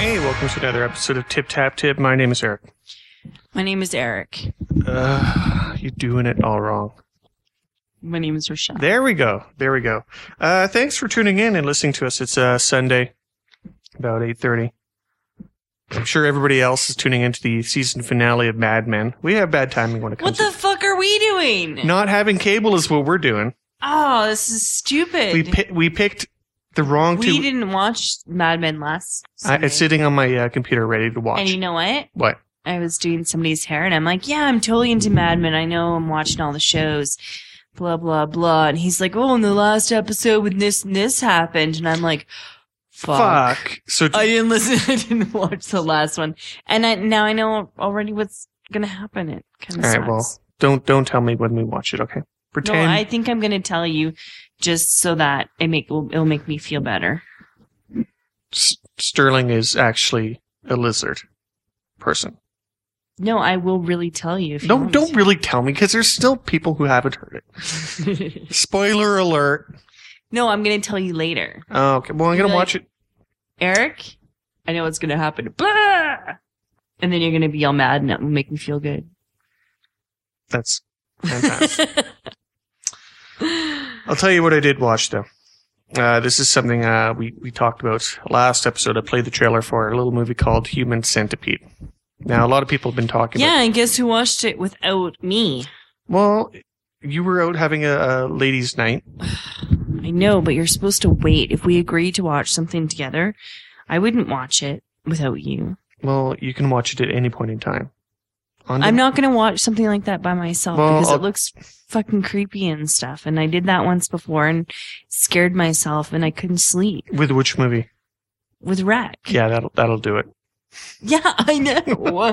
Hey, welcome to another episode of Tip Tap Tip. My name is Eric. My name is Eric. You're doing it all wrong. My name is Rochelle. There we go. Thanks for tuning in and listening to us. It's Sunday, about 8:30. I'm sure everybody else is tuning into the season finale of Mad Men. We have bad timing when it comes What the fuck are we doing? Not having cable is what we're doing. Oh, this is stupid. We picked the wrong two. We didn't watch Mad Men last Sunday. It's sitting on my computer ready to watch. And you know what? What? I was doing somebody's hair, and I'm like, yeah, I'm totally into Mad Men. I know I'm watching all the shows. Blah, blah, blah. And he's like, oh, in the last episode when this and this happened. And I'm like, fuck. So I didn't listen. I didn't watch the last one. And now I know already what's going to happen. It kind of sucks. All right, well, don't tell me when we watch it, okay? Pretend. No, I think I'm going to tell you just so that it'll make me feel better. Sterling is actually a lizard person. No, I will really tell you. If you Don't really tell me, because there's still people who haven't heard it. Spoiler alert. No, I'm going to tell you later. Oh, okay, well, I'm going to watch it. Eric, I know what's going to happen. Blah! And then you're going to be all mad, and it will make me feel good. That's fantastic. I'll tell you what I did watch, though. This is something we talked about last episode. I played the trailer for a little movie called Human Centipede. Now, a lot of people have been talking about... Yeah, and guess who watched it without me? Well, you were out having a ladies' night. I know, but you're supposed to wait. If we agree to watch something together, I wouldn't watch it without you. Well, you can watch it at any point in time. I'm not going to watch something like that by myself because it looks fucking creepy and stuff. And I did that once before and scared myself and I couldn't sleep. With which movie? With Wreck. Yeah, that'll do it. Yeah, I know.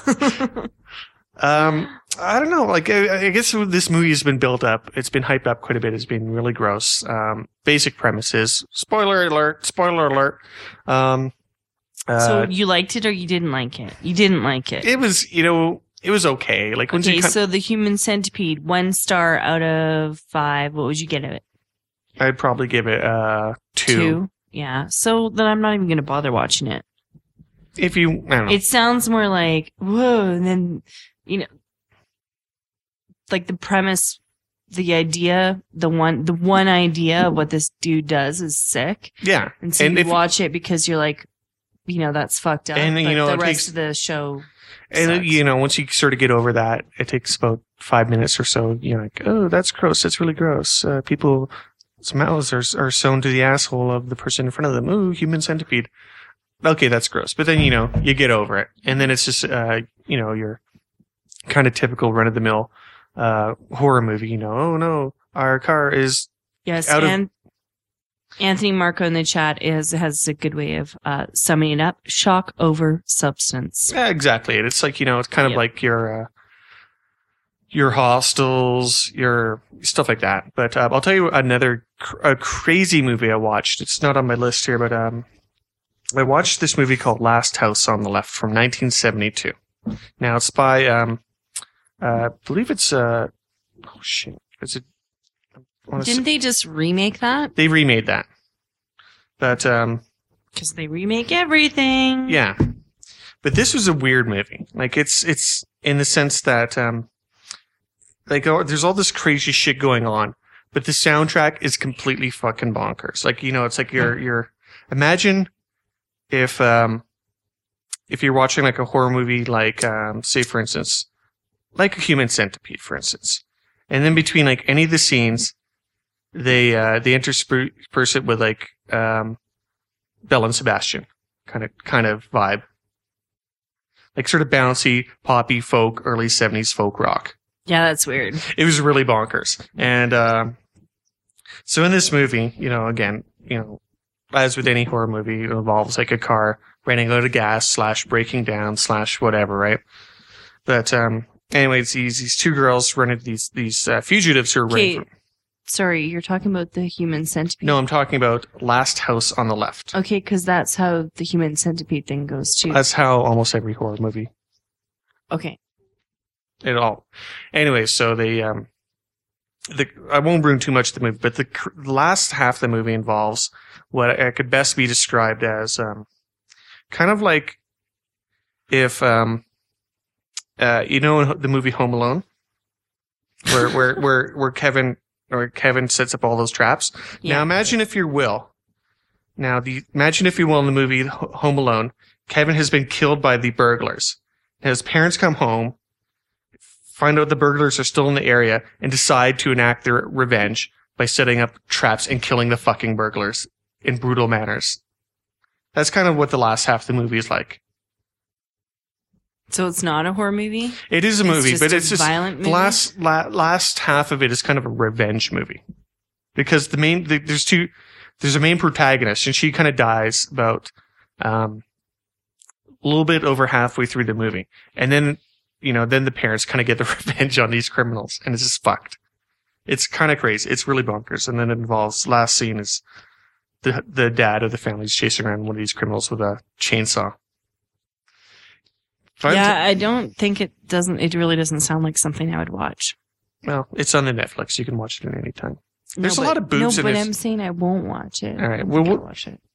I don't know. Like, I guess this movie has been built up. It's been hyped up quite a bit. It's been really gross. Basic premises. Spoiler alert. So you liked it or you didn't like it? You didn't like it. It was okay. Like, so the Human Centipede, 1 star out of 5. What would you get it? I'd probably give it 2. 2? Yeah. So then I'm not even going to bother watching it. I don't know. It sounds more like, whoa, and then, like the premise, the idea, the one idea of what this dude does is sick. Yeah. And so you watch it because you're like, that's fucked up. And, but the rest of the show and, sucks. Once you sort of get over that, it takes about 5 minutes or so. You're like, oh, that's gross. That's really gross. People's mouths are sewn to the asshole of the person in front of them. Ooh, Human Centipede. Okay, that's gross. But then, you get over it. And then it's just, your kind of typical run-of-the-mill horror movie. Oh, no, our car is and Anthony Marco in the chat has a good way of summing it up. Shock over substance. Yeah, exactly. It's like, it's kind of like your Hostels, your stuff like that. But I'll tell you another crazy movie I watched. It's not on my list here, but I watched this movie called Last House on the Left from 1972. Now, it's by, I believe it's, oh shit. Didn't they just remake that? They remade that. But, because they remake everything. Yeah. But this was a weird movie. Like, it's in the sense that, there's all this crazy shit going on, but the soundtrack is completely fucking bonkers. Like, it's like you're, imagine if you're watching like a horror movie, like, say for instance, like a Human Centipede, for instance, and then between like any of the scenes, they intersperse it with like, Belle and Sebastian kind of vibe, like sort of bouncy, poppy folk, early 70s folk rock. Yeah, that's weird. It was really bonkers. And, so in this movie, again, as with any horror movie, it involves like a car running out of gas / breaking down / whatever, right? But, anyways, these 2 girls run into these fugitives who are running from... Sorry, you're talking about the Human Centipede? No, I'm talking about Last House on the Left. Okay, because that's how the Human Centipede thing goes too. That's how almost every horror movie. Okay. It all. Anyway, so they, I won't ruin too much of the movie, but the last half of the movie involves what could best be described as Kind of like if you know the movie Home Alone, where Kevin sets up all those traps. Yeah. Now imagine if you will. Imagine if you will in the movie Home Alone, Kevin has been killed by the burglars. His parents come home, find out the burglars are still in the area, and decide to enact their revenge by setting up traps and killing the fucking burglars in brutal manners. That's kind of what the last half of the movie is like. So it's not a horror movie? It is a movie, but it's just violent movie? the last half of it is kind of a revenge movie. Because there's a main protagonist, and she kind of dies about a little bit over halfway through the movie. And then, then the parents kind of get the revenge on these criminals, and it's just fucked. It's kind of crazy. It's really bonkers. And then it involves, last scene is the dad of the family is chasing around one of these criminals with a chainsaw. I don't think it really doesn't sound like something I would watch. Well, it's on the Netflix. You can watch it at any time. There's a lot of boobs in it. No, but I'm saying I won't watch it. All right. I'll watch it.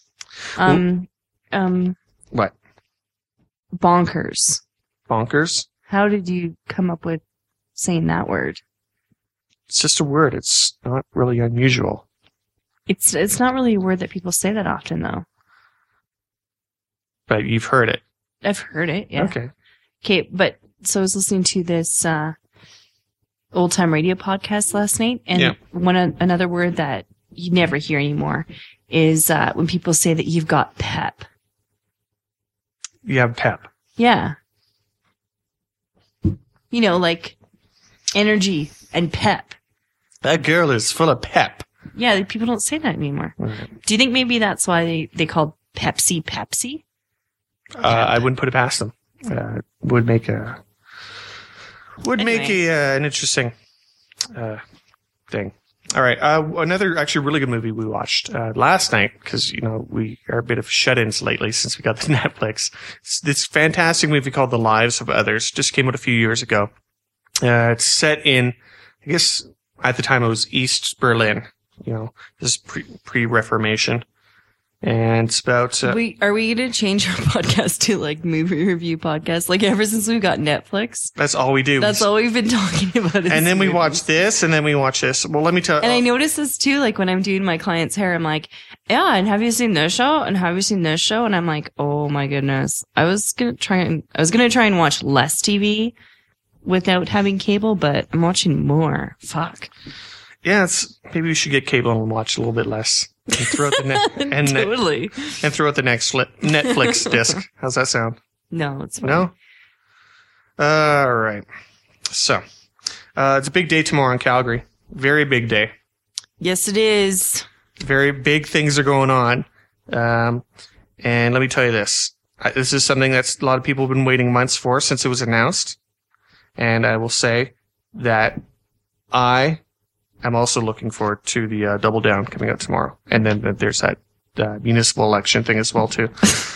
What? Bonkers. Bonkers? How did you come up with saying that word? It's just a word. It's not really unusual. It's not really a word that people say that often, though. But you've heard it. I've heard it, yeah. Okay, but so I was listening to this old time radio podcast last night, and another word that you never hear anymore is when people say that you've got pep. You have pep. Yeah. Like energy and pep. That girl is full of pep. Yeah, people don't say that anymore. Right. Do you think maybe that's why they called Pepsi? I wouldn't put it past them. Would make an interesting thing. All right, another actually really good movie we watched last night, because we are a bit of shut-ins lately since we got the Netflix. It's this fantastic movie called The Lives of Others. Just came out a few years ago. It's set in, I guess at the time it was East Berlin. This is pre-Reformation. And it's about... are we going to change our podcast to like movie review podcast? Like ever since we got Netflix? That's all we do. That's all we've been talking about. And then we watch this, and then we watch this. Well, let me tell you. And I notice this too, like when I'm doing my client's hair, I'm like, yeah, and have you seen this show? And have you seen this show? And I'm like, oh my goodness. I was going to try and watch less TV without having cable, but I'm watching more. Fuck. Yeah, maybe we should get cable and watch a little bit less. And throw out the totally. And throw out the next Netflix disc. How's that sound? No, it's fine. No? All right. So, it's a big day tomorrow in Calgary. Very big day. Yes, it is. Very big things are going on. And let me tell you this. This is something that a lot of people have been waiting months for since it was announced. And I will say that I'm also looking forward to the Double Down coming out tomorrow. And then there's that municipal election thing as well, too.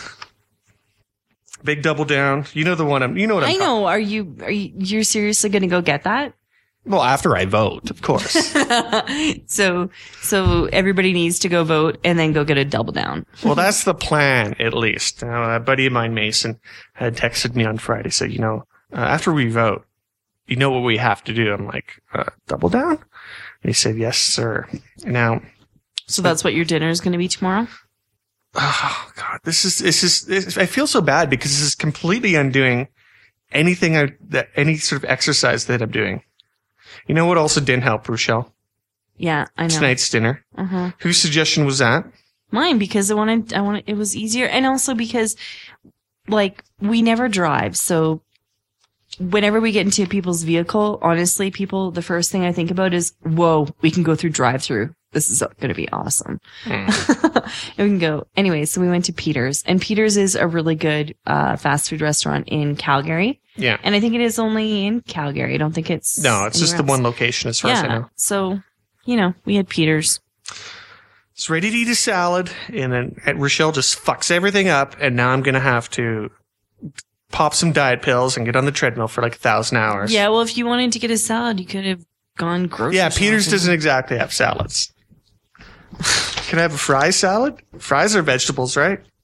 Big Double Down. You know the one I know. Are you seriously going to go get that? Well, after I vote, of course. So everybody needs to go vote and then go get a Double Down. Well, that's the plan, at least. A buddy of mine, Mason, had texted me on Friday, said, after we vote, you know what we have to do? I'm like, Double Down? And he said, yes, sir. Now, so that's what your dinner is going to be tomorrow? Oh God, I feel so bad because this is completely undoing any sort of exercise that I'm doing. You know what also didn't help, Rochelle? Yeah, I know. Tonight's dinner. Uh-huh. Whose suggestion was that? Mine, because I wanted, it was easier. And also because, we never drive. So whenever we get into people's vehicle, honestly, the first thing I think about is, whoa, we can go through drive-through. This is going to be awesome. And we can go. Anyway, so we went to Peter's. And Peter's is a really good fast food restaurant in Calgary. Yeah. And I think it is only in Calgary. I don't think it's... No, it's just the one location as far as I know. So, we had Peter's. It's ready to eat a salad. And then Rochelle just fucks everything up. And now I'm going to have to pop some diet pills and get on the treadmill for 1,000 hours. Yeah, well, if you wanted to get a salad, you could have gone grocery Yeah, Peter's shopping. doesn't exactly have salads. Can I have a fry salad? Fries are vegetables, right?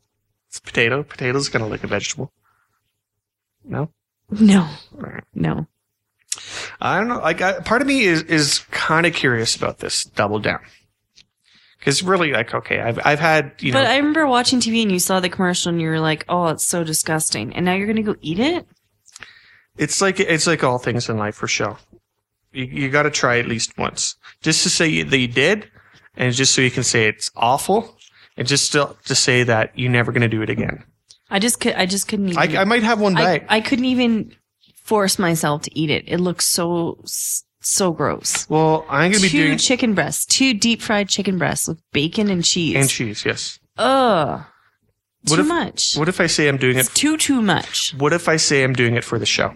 It's a potato. Potato's kind of like a vegetable. No? No. Right. No. I don't know. Like, part of me is kind of curious about this Double Down. Because really, like, okay, I've had, you know. But I remember watching TV and you saw the commercial and you were like, oh, it's so disgusting. And now you're going to go eat it? It's like all things in life for sure. You got to try at least once. Just to say that you did, and just so you can say it's awful, and just still to say that you're never going to do it again. I just couldn't even. I might have one bite. I couldn't even force myself to eat it. It looks so gross. Well, I'm going to be doing chicken breasts, 2 deep fried chicken breasts with bacon and cheese. And cheese, yes. Ugh. Too much. What if I say I'm doing it? It's too much. What if I say I'm doing it for the show?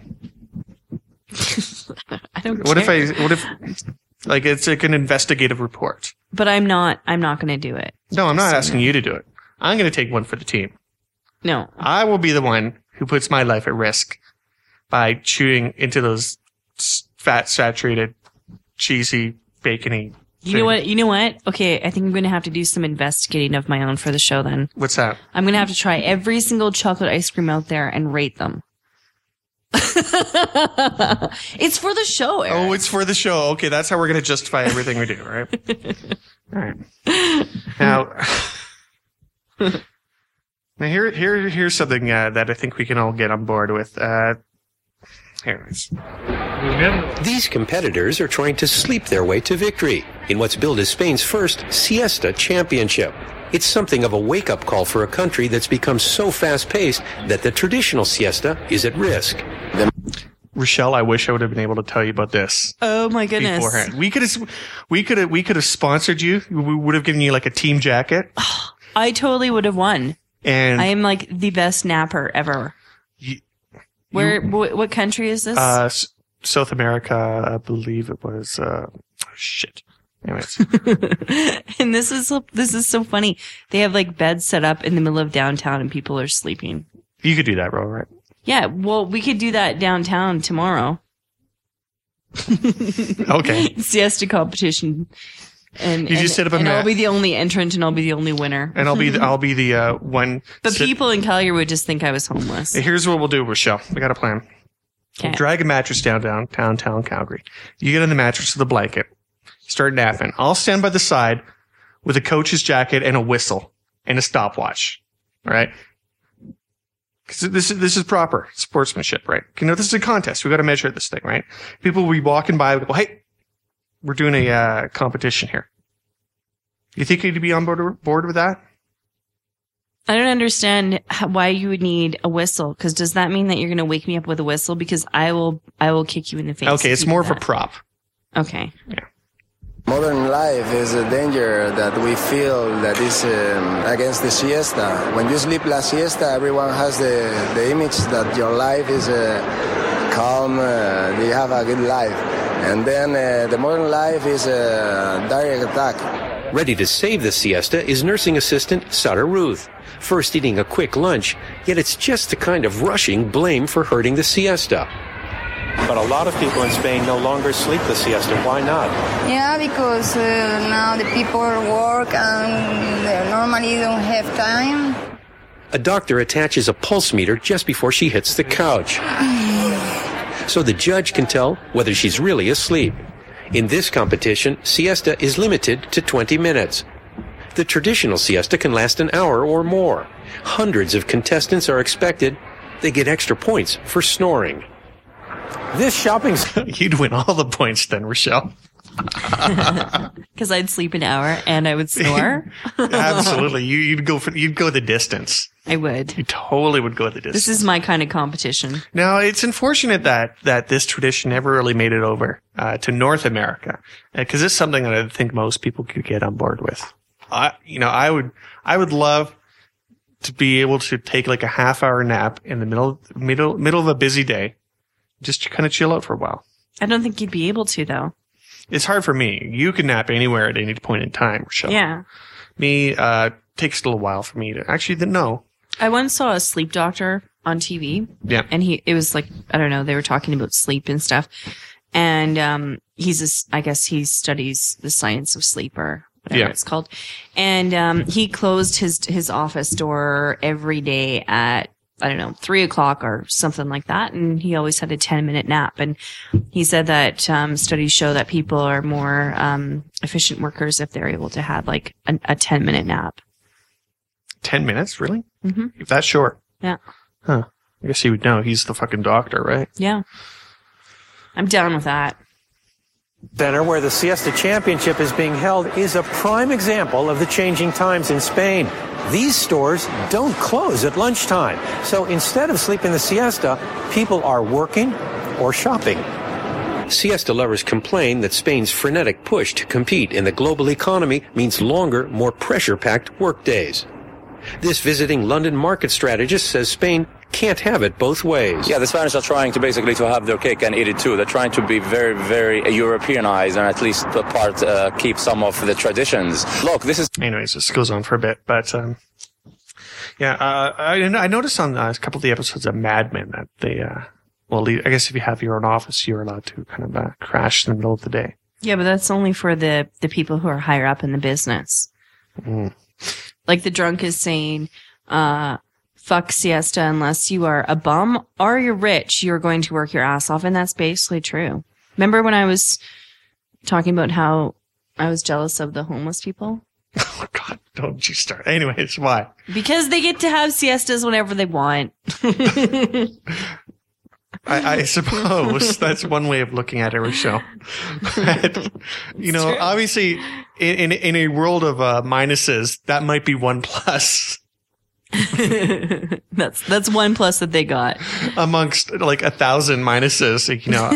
I don't What care. if like it's like an investigative report? But I'm not going to do it. No, I'm not asking you to do it. I'm going to take one for the team. No. I will be the one who puts my life at risk by chewing into those fat, saturated, cheesy, bacony. You know what? Okay, I think I'm going to have to do some investigating of my own for the show then. What's that? I'm going to have to try every single chocolate ice cream out there and rate them. It's for the show, Eric. Oh, it's for the show. Okay, that's how we're going to justify everything we do, right? All right. Now here's something that I think we can all get on board with. Here it is. These competitors are trying to sleep their way to victory in what's billed as Spain's first Siesta Championship. It's something of a wake-up call for a country that's become so fast-paced that the traditional siesta is at risk. Rochelle, I wish I would have been able to tell you about this Oh my goodness. beforehand. We could have sponsored you. We would have given you like a team jacket. I totally would have won. And I am like the best napper ever. What country is this? South America, I believe it was. Shit. Anyways, And this is so funny. They have like beds set up in the middle of downtown and people are sleeping. you could do that, Ro, right? Yeah, well, we could do that downtown tomorrow. Okay. Siesta competition. And You just set up a and I'll mat. be the only entrant and I'll be the only winner. And I'll be the one. But people in Calgary would just think I was homeless. Here's what we'll do, Rochelle. We got a plan. Okay. We'll drag a mattress downtown Calgary. You get on the mattress with a blanket. Start napping. I'll stand by the side with a coach's jacket and a whistle and a stopwatch. All right. Because this is proper sportsmanship, right? You know, this is a contest. We got to measure this thing, right? People will be walking by and go, "Hey, we're doing a competition here." You think you'd be on board with that? I don't understand why you would need a whistle. Because does that mean that you're going to wake me up with a whistle? Because I will kick you in the face. Okay, it's if you more do of a that. prop. Okay. Modern life is a danger that we feel that is against the siesta. When you sleep la siesta, everyone has the image that your life is calm, you have a good life. And then the modern life is a direct attack. Ready to save the siesta is nursing assistant Sarah Ruth. First eating a quick lunch, yet it's just the kind of rushing blame for hurting the siesta. But a lot of people in Spain no longer sleep the siesta. Why not? Yeah, because now the people work and they normally don't have time. A doctor attaches a pulse meter just before she hits the couch, so the judge can tell whether she's really asleep. In this competition, siesta is limited to 20 minutes. The traditional siesta can last an hour or more. Hundreds of contestants are expected. They get extra points for snoring. This shopping You'd win all the points then, Rochelle. Because I'd sleep an hour and I would snore. Absolutely. You'd go the distance. I would. You totally would go the distance. This is my kind of competition. Now, it's unfortunate that this tradition never really made it over to North America, because it's something that I think most people could get on board with. I would love to be able to take like a half-hour nap in the middle of a busy day, just to kind of chill out for a while. I don't think you'd be able to, though. It's hard for me. You can nap anywhere at any point in time, Rochelle. Yeah. Me, takes a little while for me to actually no. I once saw a sleep doctor on TV. Yeah. And it was like, I don't know, they were talking about sleep and stuff. And, I guess he studies the science of sleep or whatever Yeah. it's called. And he closed his office door every day at, I don't know, 3:00 or something like that. And he always had a 10-minute nap. And he said that studies show that people are more efficient workers if they're able to have like a 10-minute nap. 10 minutes, really? Mhm. If that's short. Yeah. Huh. I guess he would know. He's the fucking doctor, right? Yeah. I'm down with that. Center, where the Siesta Championship is being held, is a prime example of the changing times in Spain. These stores don't close at lunchtime. So instead of sleeping the siesta, people are working or shopping. Siesta lovers complain that Spain's frenetic push to compete in the global economy means longer, more pressure-packed workdays. This visiting London market strategist says Spain can't have it both ways. Yeah, the Spanish are trying to basically to have their cake and eat it too. They're trying to be very, very Europeanized and at least keep some of the traditions. Look, this is... Anyways, this goes on for a bit, but I noticed on a couple of the episodes of Mad Men that they, I guess if you have your own office, you're allowed to kind of crash in the middle of the day. Yeah, but that's only for the people who are higher up in the business. Mm. Like the drunk is saying, fuck siesta unless you are a bum or you're rich, you're going to work your ass off. And that's basically true. Remember when I was talking about how I was jealous of the homeless people? Oh, God, don't you start. Anyways, why? Because they get to have siestas whenever they want. I suppose that's one way of looking at it, Rochelle. But, you know, true. obviously, in a world of minuses, that might be one plus That's one plus that they got. amongst like 1,000 minuses.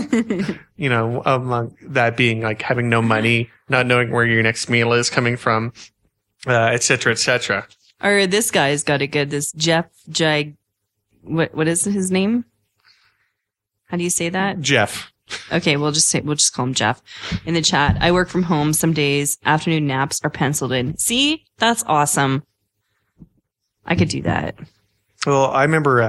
Among that being like having no money, not knowing where your next meal is coming from, et cetera, et cetera. Or this guy's got it good. This Jeff what is his name? How do you say that? Jeff. Okay, we'll just call him Jeff. In the chat, I work from home some days. Afternoon naps are penciled in. See? That's awesome. I could do that. Well, I remember,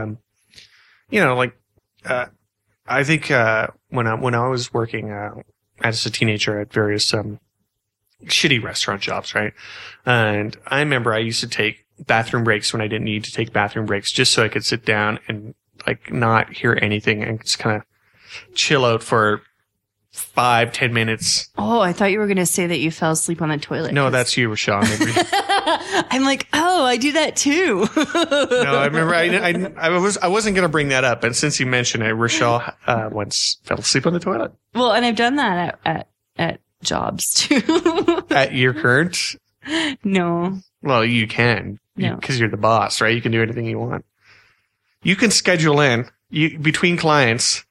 I think when I was working as a teenager at various shitty restaurant jobs, right? And I remember I used to take bathroom breaks when I didn't need to take bathroom breaks, just so I could sit down and like not hear anything and just kind of chill out for 5-10 minutes. Oh, I thought you were going to say that you fell asleep on the toilet. No, that's you, Rashawn. I'm like, oh, I do that too. No, I remember I wasn't going to bring that up, and since you mentioned it, Rochelle once fell asleep on the toilet. Well, and I've done that at jobs too. At your current? No. Well, you can, No. because you're the boss, right? You can do anything you want. You can schedule in between clients.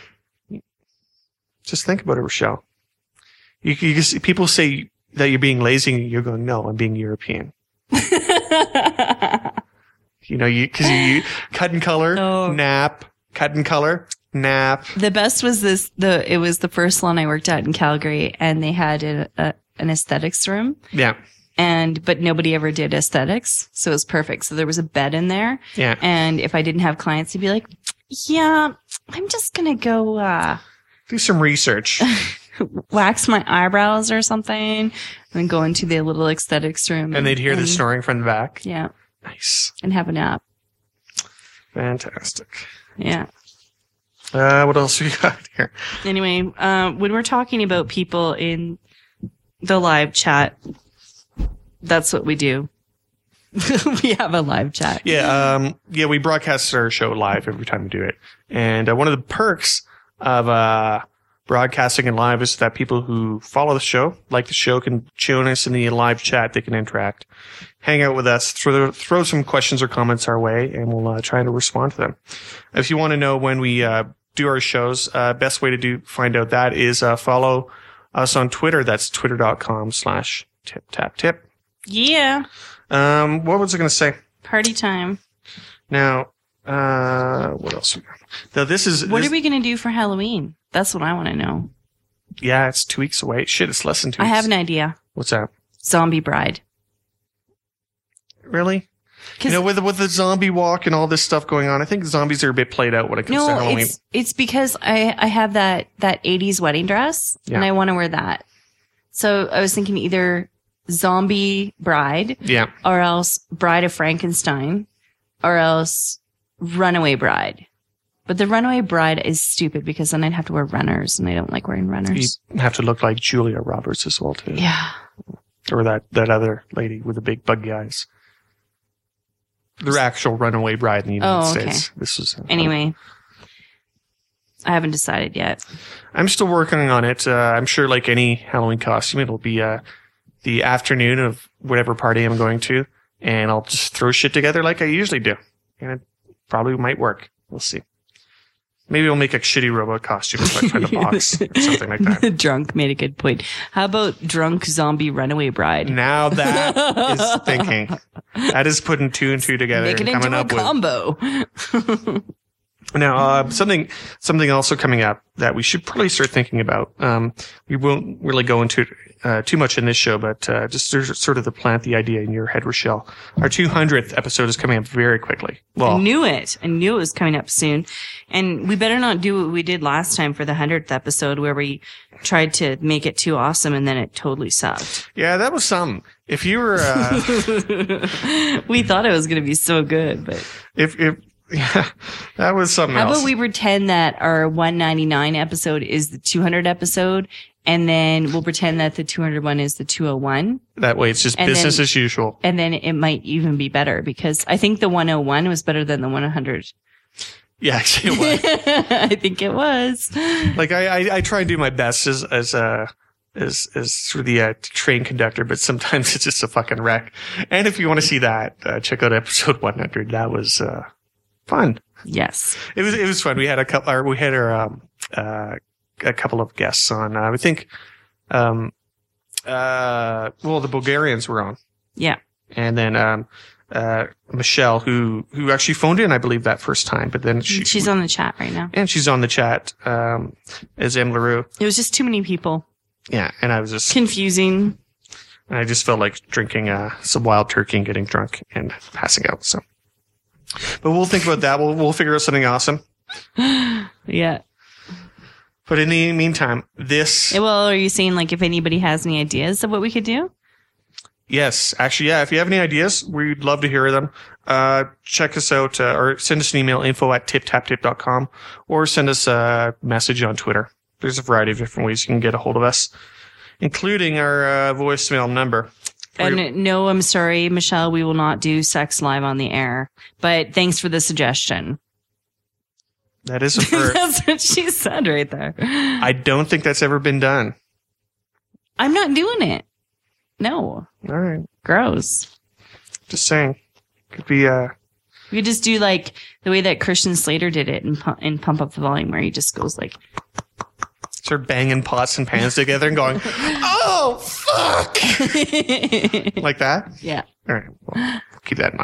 Just think about it, Rochelle. You see, people say that you're being lazy, and you're going, no, I'm being European. Because you cut and color, No. nap, cut and color, nap. The best was it was the first salon I worked at in Calgary, and they had an aesthetics room. Yeah. But nobody ever did aesthetics. So it was perfect. So there was a bed in there. Yeah. And if I didn't have clients, he'd be like, yeah, I'm just going to go, Do some research. wax my eyebrows or something, and then go into the little aesthetics room. And they'd hear the snoring from the back. Yeah. Nice. And have a nap. Fantastic. Yeah. What else we got here? Anyway, when we're talking about people in the live chat, that's what we do. We have a live chat. Yeah. We broadcast our show live every time we do it. And one of the perks of broadcasting and live is that people who follow the show, like the show, can join us in the live chat. They can interact, hang out with us, throw some questions or comments our way, and we'll try to respond to them. If you want to know when we do our shows, best way to find out that is follow us on Twitter. That's twitter.com/tiptaptip. Yeah. What was I going to say? Party time. Now, what else we got? Now, What are we going to do for Halloween? That's what I want to know. Yeah, it's 2 weeks away. Shit, it's less than 2 weeks. I have an idea. What's that? Zombie Bride. Really? With the zombie walk and all this stuff going on, I think zombies are a bit played out when it comes to Halloween. it's because I have that 80s wedding dress, and I want to wear that. So I was thinking either Zombie Bride, Yeah. or else Bride of Frankenstein, or else Runaway Bride. But the Runaway Bride is stupid because then I'd have to wear runners, and I don't like wearing runners. You have to look like Julia Roberts as well, too. Yeah. Or that other lady with the big buggy eyes. The actual Runaway Bride in the United States. This was Anyway, I haven't decided yet. I'm still working on it. I'm sure, like any Halloween costume, it'll be the afternoon of whatever party I'm going to, and I'll just throw shit together like I usually do, and it probably might work. We'll see. Maybe we'll make a shitty robot costume if I find a box or something like that. Drunk made a good point. How about drunk zombie runaway bride? Now that is thinking. That is putting two and two together Make it and coming into a up combo. Now, something also coming up that we should probably start thinking about. We won't really go into too much in this show, but just sort of to plant the idea in your head, Rochelle. Our 200th episode is coming up very quickly. Well, I knew it was coming up soon. And we better not do what we did last time for the 100th episode where we tried to make it too awesome and then it totally sucked. Yeah, that was something. If you were... we thought it was going to be so good, but... Yeah, that was something else. How about we pretend that our 199 episode is the 200 episode, and then we'll pretend that the 201 is the 201. That way it's just business as usual. And then it might even be better, because I think the 101 was better than the 100. Yeah, actually it was. I think it was. Like, I try and do my best as sort of the train conductor, but sometimes it's just a fucking wreck. And if you want to see that, check out episode 100. That was... fun. Yes. It was fun. We had a couple of guests on. I think, the Bulgarians were on. Yeah. And then, Michelle, who actually phoned in, I believe, that first time, but then she's on the chat right now. And she's on the chat, as M. LaRue. It was just too many people. Yeah. And I was just confusing. And I just felt like drinking, some wild turkey and getting drunk and passing out. So. But we'll think about that. We'll figure out something awesome. Yeah. But in the meantime, Well, are you saying, like, if anybody has any ideas of what we could do? Yes. Actually, yeah. If you have any ideas, we'd love to hear them. Check us out, or send us an email, info@tiptaptip.com, or send us a message on Twitter. There's a variety of different ways you can get a hold of us, including our voicemail number. And no, I'm sorry, Michelle, we will not do sex live on the air. But thanks for the suggestion. That is a first. That's what she said right there. I don't think that's ever been done. I'm not doing it. No. All right. Gross. Just saying. Could be, We could just do like the way that Christian Slater did it and pump up the volume, where he just goes like... Start banging pots and pans together and going, oh, fuck! Like that? Yeah. All right. Well, keep that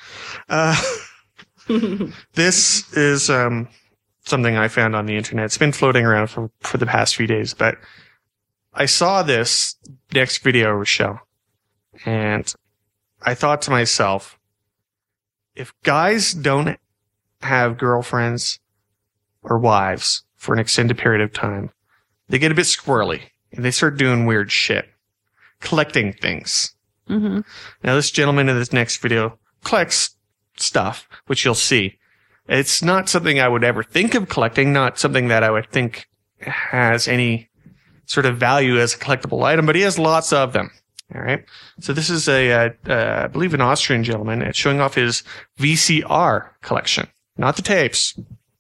in mind. This is something I found on the internet. It's been floating around for the past few days, but I saw this next video, Rochelle, and I thought to myself, if guys don't have girlfriends or wives for an extended period of time, they get a bit squirrely and they start doing weird shit, collecting things. Mm-hmm. Now, this gentleman in this next video collects stuff, which you'll see. It's not something I would ever think of collecting, not something that I would think has any sort of value as a collectible item, but he has lots of them. All right. So this is I believe, an Austrian gentleman. It's showing off his VCR collection, not the tapes.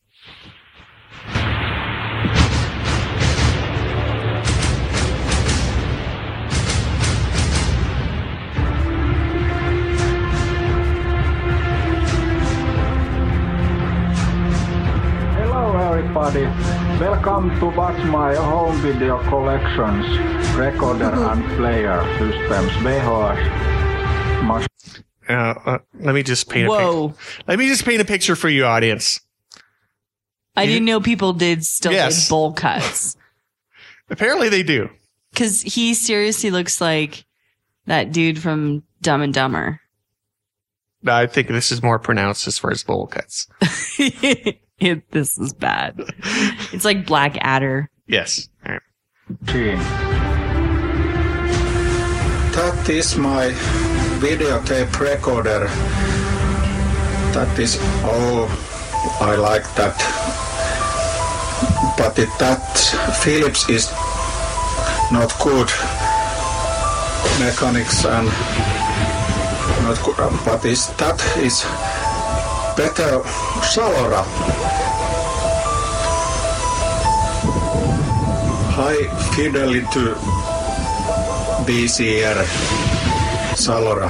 Everybody, welcome to watch my home video collections, recorder and player systems, VHS. Let me just paint a picture for you, audience. I didn't know people did did bowl cuts. Apparently they do. Because he seriously looks like that dude from Dumb and Dumber. No, I think this is more pronounced as far as bowl cuts. This is bad. It's like Black Adder. Yes. All right. That is my videotape recorder. That is I like that. But that Philips is not good mechanics and not good. But that is better Salora. High fidelity VCR Salora.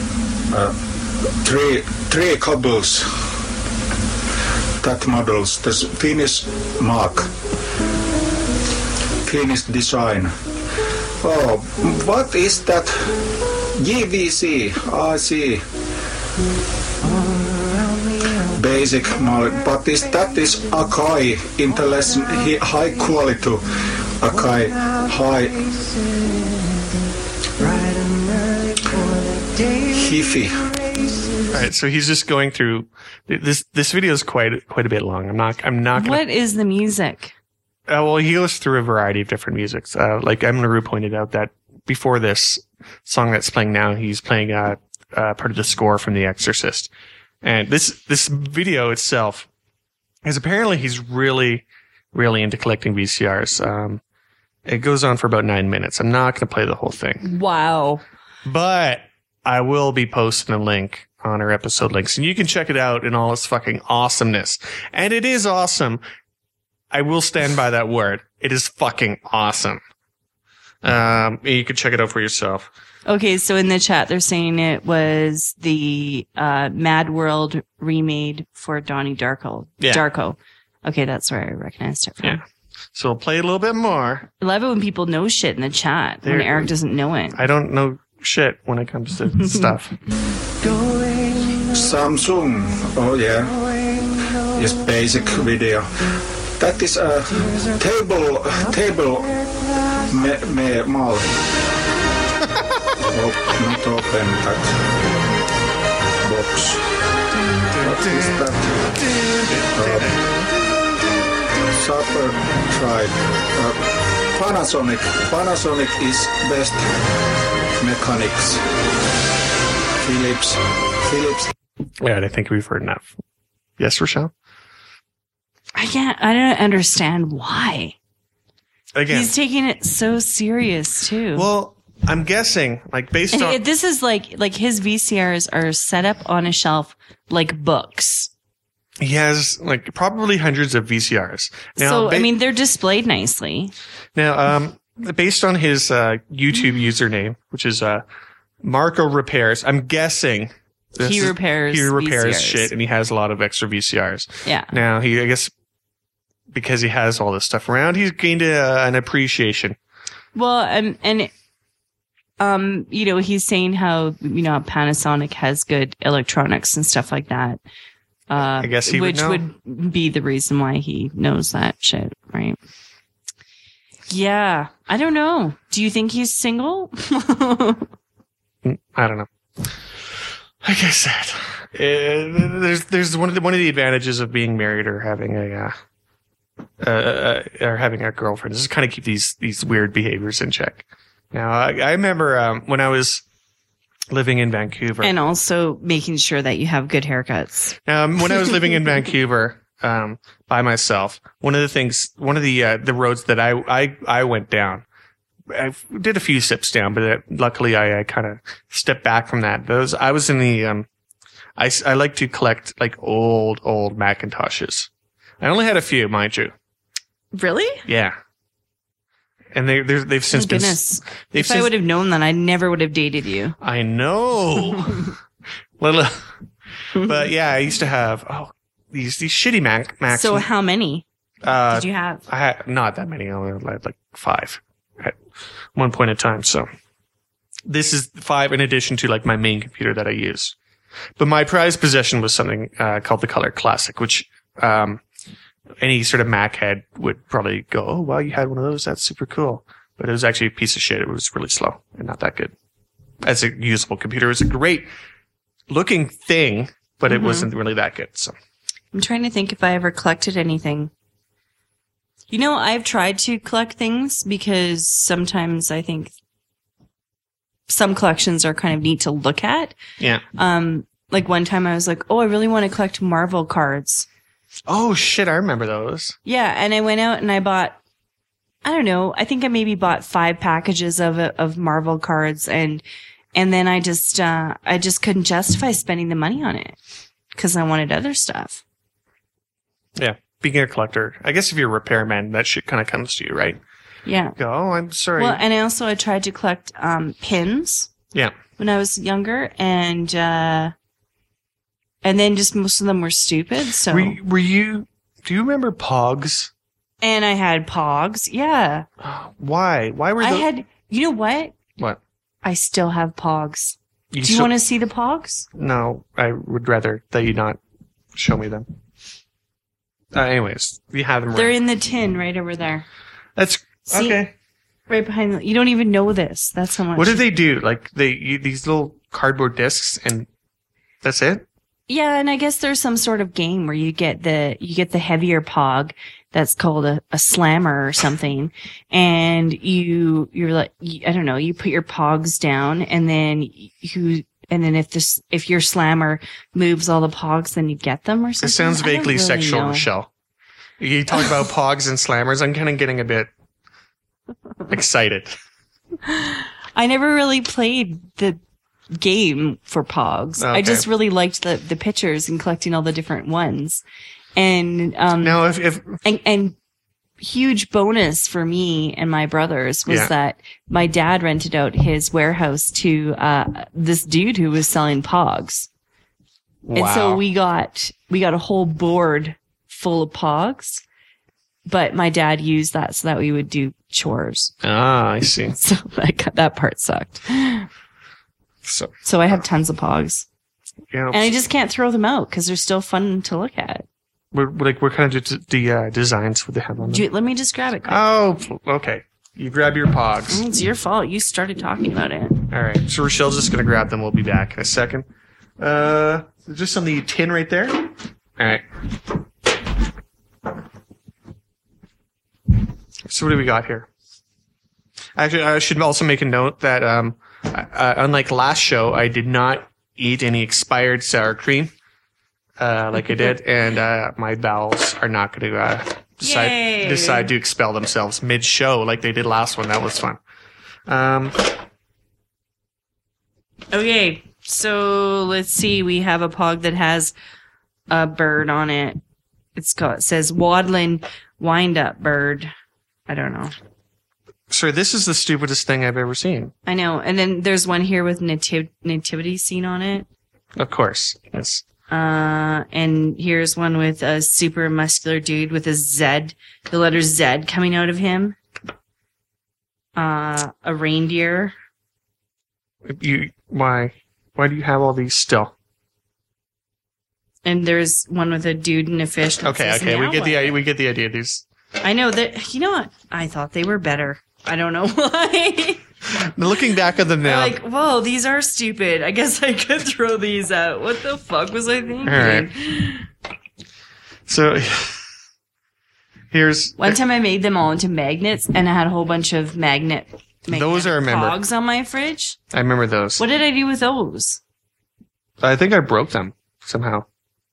Three couples. That models. The Finnish mark. Finnish design. Oh, what is that? GVC. I see. Basic model, but that is Akai Intelligent high quality. Akai high Hifi. All right, so he's just going through this. This video is quite a bit long. I'm not gonna. What is the music? Well, he goes through a variety of different musics. Like Emma LaRue pointed out that before this song that's playing now, he's playing part of the score from The Exorcist. And this video itself is apparently he's really, really into collecting VCRs. It goes on for about 9 minutes. I'm not going to play the whole thing. Wow. But I will be posting a link on our episode links, and you can check it out in all its fucking awesomeness. And it is awesome. I will stand by that word. It is fucking awesome. You can check it out for yourself. Okay, so in the chat, they're saying it was the Mad World remade for Donnie Darko. Yeah. Darko. Okay, that's where I recognized it from. Yeah. So we'll play a little bit more. I love it when people know shit in the chat, when Eric doesn't know it. I don't know shit when it comes to stuff. Samsung. Oh, yeah. It's basic video. That is a table mal. Not open that box. What is that? Super Tribe. Panasonic is best mechanics. Philips. Yeah, I think we've heard enough. Yes, Rochelle? I don't understand why. Again. He's taking it so serious too. Well, I'm guessing, like, based on... This is like his VCRs are set up on a shelf like books. He has, like, probably hundreds of VCRs. Now, so, I mean, they're displayed nicely. Now, based on his YouTube username, which is Marco Repairs, I'm guessing... He repairs VCRs. Shit, and he has a lot of extra VCRs. Yeah. Now, I guess, because he has all this stuff around, he's gained an appreciation. Well, he's saying how, Panasonic has good electronics and stuff like that. I guess he would know. Which would be the reason why he knows that shit, right? Yeah. I don't know. Do you think he's single? I don't know. Like I said, there's one of the advantages of being married or having a girlfriend is to kind of keep these weird behaviors in check. Now, I remember when I was living in Vancouver, and also making sure that you have good haircuts. When I was living in Vancouver by myself, one of the roads that I went down. I did a few sips down, but luckily I kind of stepped back from that. I was in the, I like to collect like old Macintoshes. I only had a few, mind you. Really? Yeah. And they've since been. Goodness. If I would have known that, I never would have dated you. I know. But yeah, I used to have these shitty Macs. So how many did you have? I had not that many. I only had like 5 at one point in time. So this is 5 in addition to like my main computer that I use. But my prized possession was something called the Color Classic, which any sort of Mac head would probably go, "Oh wow, you had one of those. That's super cool." But it was actually a piece of shit. It was really slow and not that good as a usable computer. It was a great looking thing, but it wasn't really that good. So I'm trying to think if I ever collected anything. I've tried to collect things because sometimes I think some collections are kind of neat to look at. Yeah. Like one time I was like, oh, I really want to collect Marvel cards. Oh shit, I remember those. Yeah, and I went out and I bought, I don't know, I think I maybe bought 5 packages of Marvel cards, and then I just couldn't justify spending the money on it because I wanted other stuff. Yeah. Being a collector, I guess if you're a repairman, that shit kind of comes to you, right? Yeah. Go, oh, I'm sorry. Well, and I tried to collect pins. Yeah. When I was younger, and then just most of them were stupid. So were you? Do you remember Pogs? And I had Pogs. Yeah. Why? Why were I those? had? You know what? What? I still have Pogs. Do you still- want to see the Pogs? No, I would rather that you not show me them. Anyways, you have them. They're right. in the tin right over there. That's See? okay. Right behind. You don't even know this. That's how much. What do they do? Like these little cardboard discs, and that's it. Yeah, and I guess there's some sort of game where you get the heavier Pog that's called a slammer or something, and you're like, I don't know, you put your Pogs down, and then if your slammer moves all the Pogs, then you get them or something. It sounds I don't vaguely really sexual, know. Rochelle. You talk about Pogs and slammers. I'm kind of getting a bit excited. I never really played the game for Pogs. I Okay. just really liked the pictures and collecting all the different ones. And Now, if and huge bonus for me and my brothers was Yeah. that my dad rented out his warehouse to this dude who was selling Pogs. And so wow. we got a whole board full of Pogs, but my dad used that so that we would do chores. I see. So that part sucked. So I have tons of Pogs. Yeah, And I just can't throw them out because they're still fun to look at. what kind of designs would they have on them? Let me just grab it quick. Oh, okay. You grab your Pogs. It's your fault. You started talking about it. All right. So Rochelle's just gonna grab them. We'll be back in a second. Just on the tin right there. All right. So what do we got here? Actually, I should also make a note that unlike last show, I did not eat any expired sour cream like I did, and my bowels are not going to Yay. decide to expel themselves mid-show like they did last one. That was fun. Okay, so let's see. We have a Pog that has a bird on it. It says Wadlin Wind-Up Bird. I don't know. Sir, this is the stupidest thing I've ever seen. I know. And then there's one here with nativity scene on it. Of course. Yes. And here's one with a super muscular dude with a Z, the letter Z coming out of him. A reindeer. Why do you have all these still? And there's one with a dude and a fish. that Okay, says we get meow. we get the idea. These I know that. You know what? I thought they were better. I don't know why. looking back at them now. Like, whoa, these are stupid. I guess I could throw these out. What the fuck was I thinking? All right. So here's One time I made them all into magnets, and I had a whole bunch of magnet Those I remember. Pogs on my fridge. I remember those. What did I do with those? I think I broke them somehow.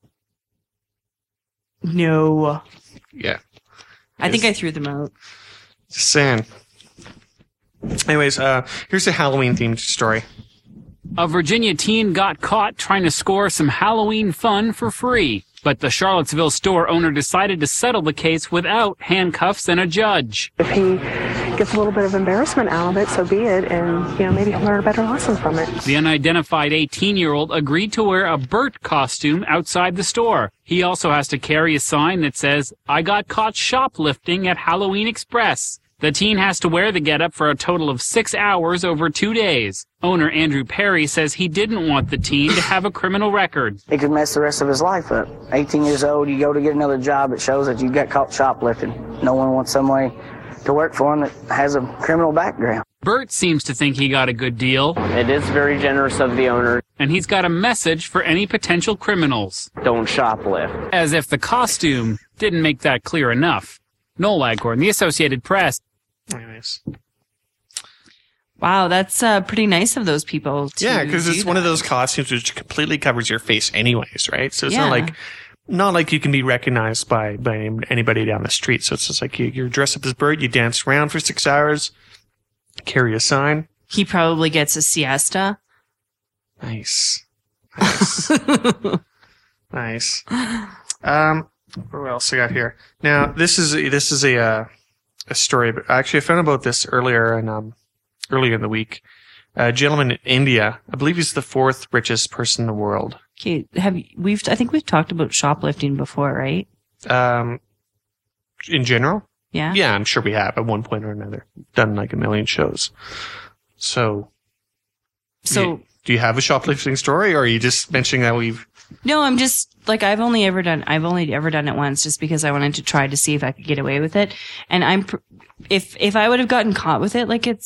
No. Yeah. I think I threw them out. Just saying. Anyways, here's a Halloween themed story. A Virginia teen got caught trying to score some Halloween fun for free, but the Charlottesville store owner decided to settle the case without handcuffs and a judge. If he gets a little bit of embarrassment out of it, so be it, and maybe he'll learn a better lesson from it. The unidentified 18-year-old agreed to wear a Bert costume outside the store. He also has to carry a sign that says, "I got caught shoplifting at Halloween Express." The teen has to wear the getup for a total of 6 hours over 2 days. Owner Andrew Perry says he didn't want the teen to have a criminal record. It could mess the rest of his life up. 18 years old, you go to get another job, it shows that you got caught shoplifting. No one wants somebody to work for him that has a criminal background. Bert seems to think he got a good deal. It is very generous of the owner. And he's got a message for any potential criminals. Don't shoplift. As if the costume didn't make that clear enough. Noel Agcorn, The Associated Press. Anyways. Wow, that's pretty nice of those people. Yeah, because it's one of those costumes which completely covers your face anyways, right? So it's Yeah. not like you can be recognized by anybody down the street. So it's just like you're dressed up as a bird, you dance around for 6 hours, carry a sign. He probably gets a siesta. Nice. Nice. What else I got here? Now, this is a story, but actually I found about this earlier in the week. A gentleman in India, I believe he's the 4th richest person in the world. Okay, I think we've talked about shoplifting before, right? In general? Yeah. Yeah, I'm sure we have at one point or another. Done like a million shows. So do you have a shoplifting story, or are you just mentioning that we've... No, I'm just like I've only ever done it once, just because I wanted to try to see if I could get away with it. And if I would have gotten caught with it, like it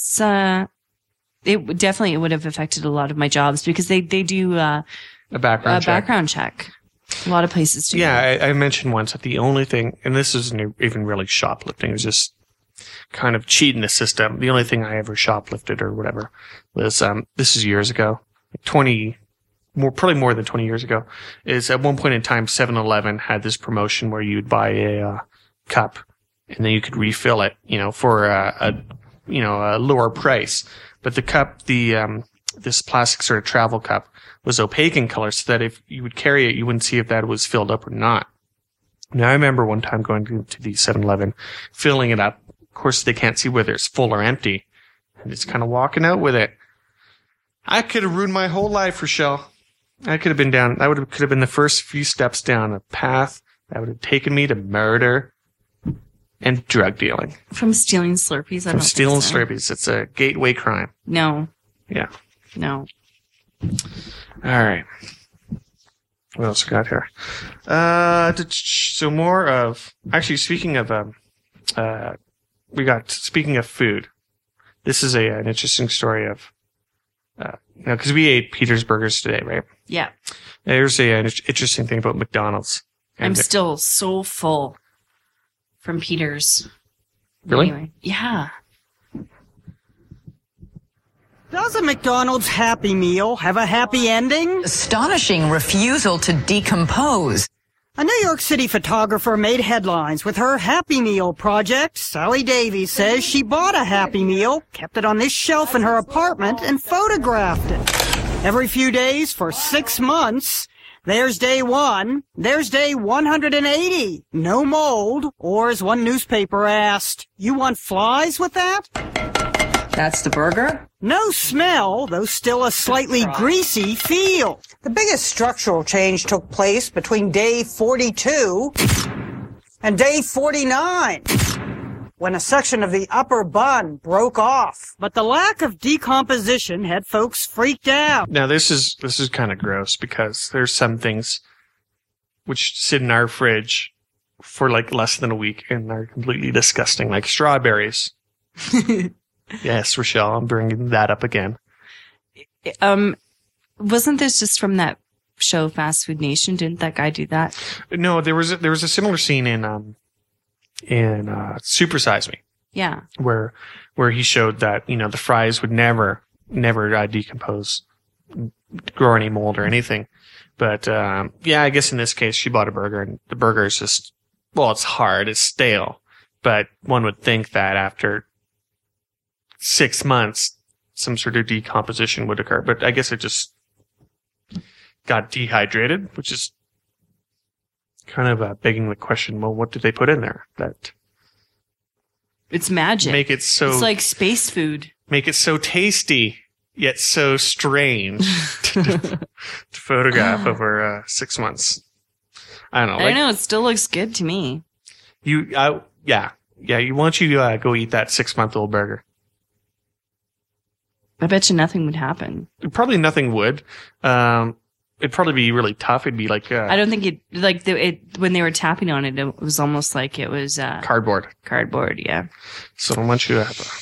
would have affected a lot of my jobs, because they do a background check. A lot of places do. Yeah, I mentioned once that the only thing, and this isn't even really shoplifting, it was just kind of cheating the system. The only thing I ever shoplifted or whatever was this is years ago, probably more than 20 years ago, is at one point in time 7-Eleven had this promotion where you'd buy a cup and then you could refill it, for a lower price. But the cup, this plastic sort of travel cup, was opaque in color, so that if you would carry it, you wouldn't see if that was filled up or not. Now, I remember one time going to the 7-Eleven, filling it up. Of course, they can't see whether it's full or empty, and just kind of walking out with it. I could have ruined my whole life, Rochelle. I could have been could have been the first few steps down a path that would have taken me to murder and drug dealing. From stealing Slurpees? From stealing Slurpees. It's a gateway crime. No. Yeah. No. All right. What else we got here? So more of... Actually, speaking of food, this is an interesting story of... because we ate Peter's Burgers today, right? Yeah. There's an interesting thing about McDonald's. I'm still so full from Peter's. Really? Anyway. Yeah. Does a McDonald's Happy Meal have a happy ending? Astonishing refusal to decompose. A New York City photographer made headlines with her Happy Meal project. Sally Davies says she bought a Happy Meal, kept it on this shelf in her apartment, and photographed it. Every few days for 6 months. There's day 1. There's day 180. No mold. Or as one newspaper asked, you want flies with that? That's the burger? No smell, though still a slightly greasy feel. The biggest structural change took place between day 42 and day 49, when a section of the upper bun broke off. But the lack of decomposition had folks freaked out. Now, this is kind of gross, because there's some things which sit in our fridge for like less than a week and are completely disgusting, like strawberries. Yes, Rochelle, I'm bringing that up again. Wasn't this just from that show Fast Food Nation? Didn't that guy do that? No, there was a similar scene in Super Size Me. Yeah. Where he showed that, the fries would never decompose, grow any mold or anything. But I guess in this case she bought a burger, and the burger is just, it's hard, it's stale. But one would think that after 6 months, some sort of decomposition would occur. But I guess it just got dehydrated, which is kind of begging the question, well, what did they put in there? That it's magic. Make it so... It's like space food. Make it so tasty, yet so strange to photograph over 6 months. I don't know. I don't know. It still looks good to me. Why don't you go eat that 6-month-old burger? I bet you nothing would happen. Probably nothing would. It'd probably be really tough. It'd be like... I don't think when they were tapping on it, it was almost like it was... cardboard. Cardboard, yeah. So I want you to have a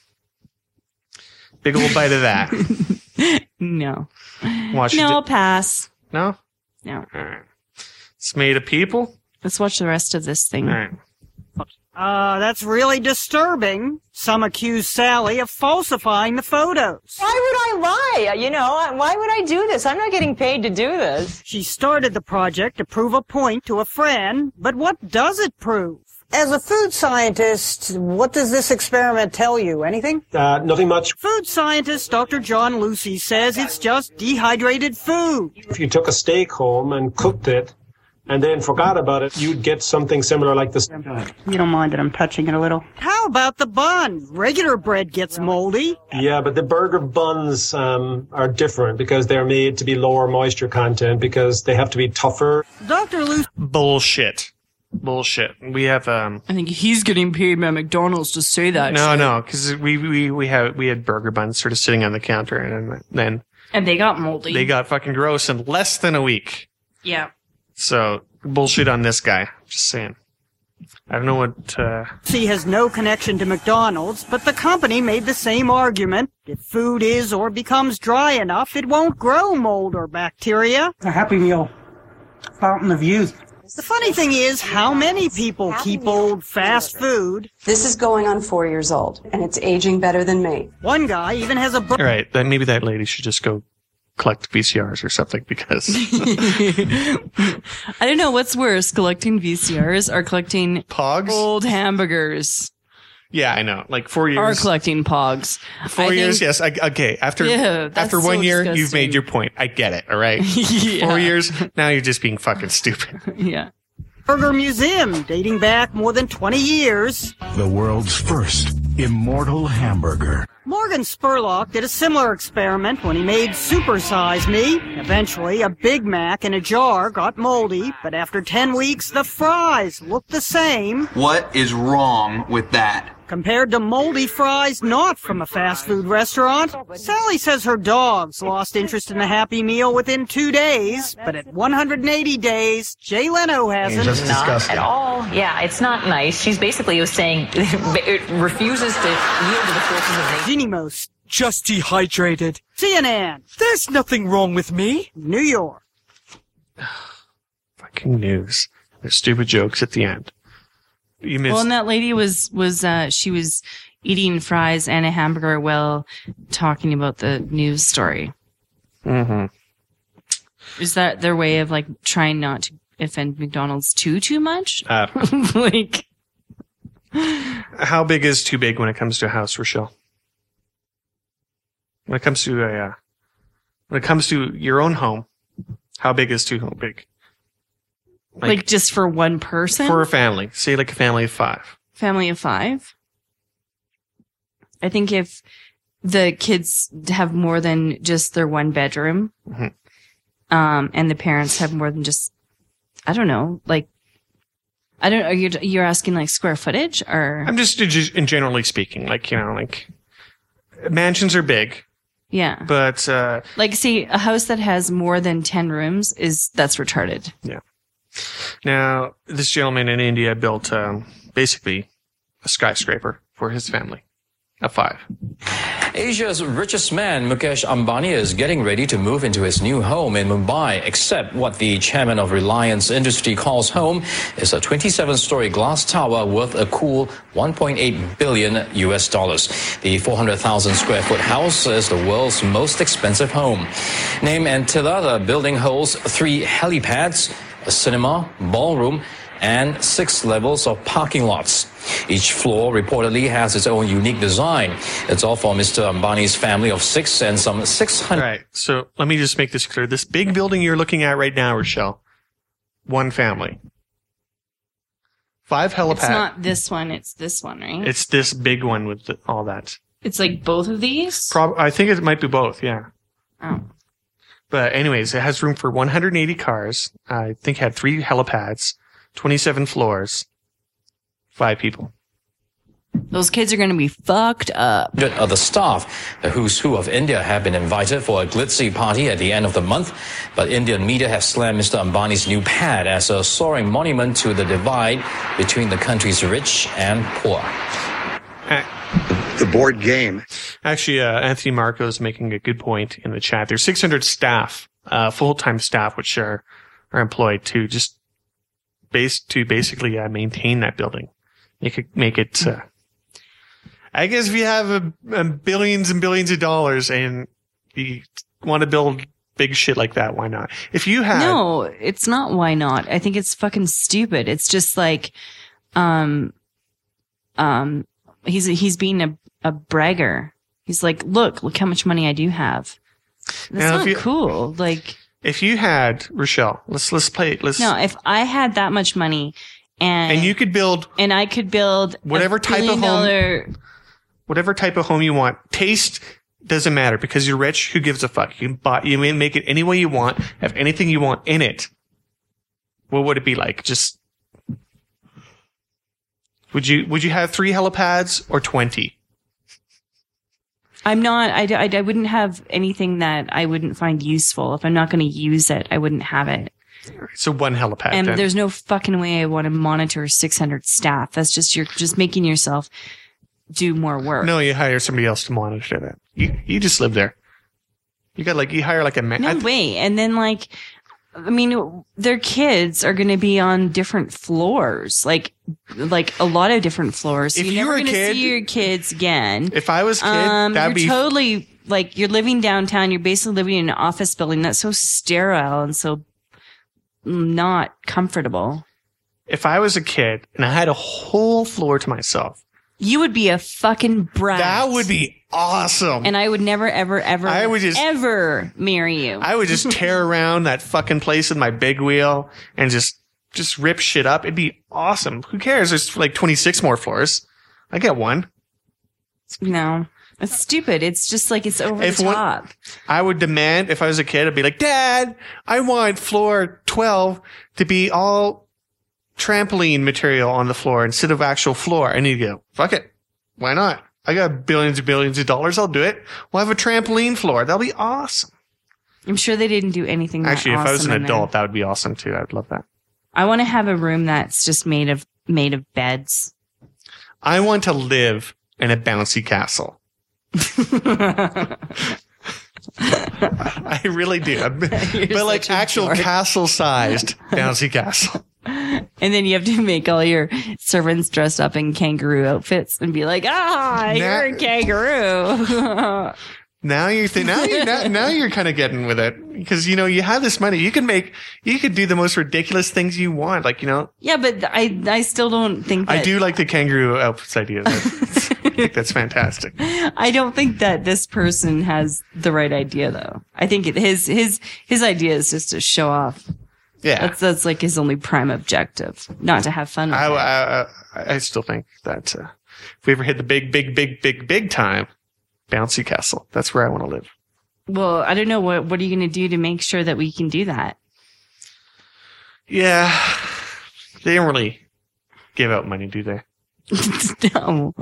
big old bite of that. No. I'll pass. No? No. All right. It's made of people? Let's watch the rest of this thing. All right. That's really disturbing. Some accuse Sally of falsifying the photos. Why would I lie? Why would I do this? I'm not getting paid to do this. She started the project to prove a point to a friend, but what does it prove? As a food scientist, what does this experiment tell you? Anything? Nothing much. Food scientist Dr. John Lucy says it's just dehydrated food. If you took a steak home and cooked it, and then forgot about it, you'd get something similar like this. You don't mind that I'm touching it a little? How about the bun? Regular bread gets moldy. Yeah, but the burger buns are different because they're made to be lower moisture content because they have to be tougher. Dr. Lucy. Bullshit. We have I think he's getting paid by McDonald's to say that. No, because we had burger buns sort of sitting on the counter, and then they got moldy. They got fucking gross in less than a week. Yeah. So bullshit on this guy. Just saying. I don't know what. He has no connection to McDonald's, but the company made the same argument. If food is or becomes dry enough, it won't grow mold or bacteria. A Happy Meal. Fountain of youth. The funny thing is, how many people keep old fast food? This is going on 4 years old, and it's aging better than me. One guy even has a... All right, then maybe that lady should just go collect VCRs or something, because... I don't know what's worse, collecting VCRs or collecting Pogs? Old hamburgers. Yeah, I know. Like 4 years. Or collecting Pogs. 4 years, yes. Okay, after 1 year, disgusting. you've made your point. I get it, all right? Yeah. 4 years, now you're just being fucking stupid. Yeah. Burger Museum, dating back more than 20 years. The world's first immortal hamburger. Morgan Spurlock did a similar experiment when he made Super Size Me. Eventually, a Big Mac in a jar got moldy, but after 10 weeks, the fries looked the same. What is wrong with that? Compared to moldy fries not from a fast food restaurant. Sally says her dogs lost interest in the Happy Meal within 2 days, but at 180 days, Jay Leno hasn't. Just not at all. Yeah, it's not nice. She's basically saying it refuses to yield to the forces of nature. Jeannie Most. Just dehydrated. CNN. There's nothing wrong with me. New York. Fucking news. There's stupid jokes at the end. You missed. Well, and that lady was she was eating fries and a hamburger while talking about the news story. Mm-hmm. Is that their way of like trying not to offend McDonald's too much? Like, how big is too big when it comes to a house, Rochelle? When it comes to your own home, how big is too big? Like just for one person? For a family. Say like a family of 5. Family of 5? I think if the kids have more than just their one bedroom, mm-hmm. And the parents have more than just, I don't know, like, I don't know, you're asking like square footage or? I'm just in generally speaking, like, like mansions are big. Yeah. But, like, see, a house that has more than 10 rooms that's retarded. Yeah. Now, this gentleman in India built basically a skyscraper for his family of 5. Asia's richest man, Mukesh Ambani, is getting ready to move into his new home in Mumbai, except what the chairman of Reliance Industry calls home is a 27-story glass tower worth a cool $1.8 billion. The 400,000 square foot house is the world's most expensive home. Name Antilla, the building holds 3 helipads, a cinema, ballroom, and 6 levels of parking lots. Each floor reportedly has its own unique design. It's all for Mr. Ambani's family of 6 and some 600... All right, so let me just make this clear. This big building you're looking at right now, Rochelle, one family. 5 helipads. It's not this one, it's this one, right? It's this big one with all that. It's like both of these? I think it might be both, yeah. Oh. But anyways, it has room for 180 cars. I think it had 3 helipads, 27 floors, 5 people. Those kids are going to be fucked up. Other staff, the who's who of India, have been invited for a glitzy party at the end of the month, but Indian media have slammed Mr. Ambani's new pad as a soaring monument to the divide between the country's rich and poor. The board game. Actually, Anthony Marco is making a good point in the chat. There's 600 staff, full-time staff, which are employed to basically maintain that building You could make it. I guess if you have billions and billions of dollars and you want to build big shit like that, why not? If you had No, it's not why not. I think it's fucking stupid. It's just like he's being a bragger. He's like, look how much money I do have. That's Now, not cool. Like, if you had Rochelle, let's play. no, if I had that much money and you could build, and I could build whatever type of home, whatever type of home you want. Taste doesn't matter because you're rich. Who gives a fuck? You can make it any way you want, have anything you want in it. What would it be like? Just would you have 3 helipads or 20? I'm not, I wouldn't have anything that I wouldn't find useful. If I'm not going to use it, I wouldn't have it. So 1 helipad. And then. there's no fucking way I want to monitor 600 staff. That's just, you're just making yourself do more work. No, you hire somebody else to monitor that. You just live there. You hire like a man. No way. And then I mean, their kids are going to be on different floors, like a lot of different floors. So If you're you never were a going to kid- see your kids again. If I was a kid, that'd you're be totally like you're living downtown. You're basically living in an office building that's so sterile and so not comfortable. If I was a kid and I had a whole floor to myself, you would be a fucking brat. That would be awesome. And I would never, ever, ever, ever marry you. I would just tear around that fucking place with my big wheel and just rip shit up. It'd be awesome. Who cares? There's like 26 more floors. I get one. No, it's stupid. It's just like it's over the top. I would demand, if I was a kid, I'd be like, Dad, I want floor 12 to be all trampoline material on the floor instead of actual floor. And he'd go, fuck it. Why not? I got billions and billions of dollars. I'll do it. We'll have a trampoline floor. That'll be awesome. I'm sure they didn't do anything that Actually, if I was awesome an in there. adult, that would be awesome too. I would love that. I want to have a room that's just made of beds. I want to live in a bouncy castle. I really do. But like actual castle-sized bouncy castle. And then you have to make all your servants dressed up in kangaroo outfits and be like, you're a kangaroo. Now you're kind of getting with it because, you have this money. You could do the most ridiculous things you want. Yeah, but I still don't think that. I do like the kangaroo outfits idea. I think that's fantastic. I don't think that this person has the right idea though. I think his idea is just to show off. Yeah. That's like his only prime objective, not to have fun with it. I still think that if we ever hit the big time, bouncy castle, that's where I want to live. Well, I don't know. What are you going to do to make sure that we can do that? Yeah. They don't really give out money, do they? No.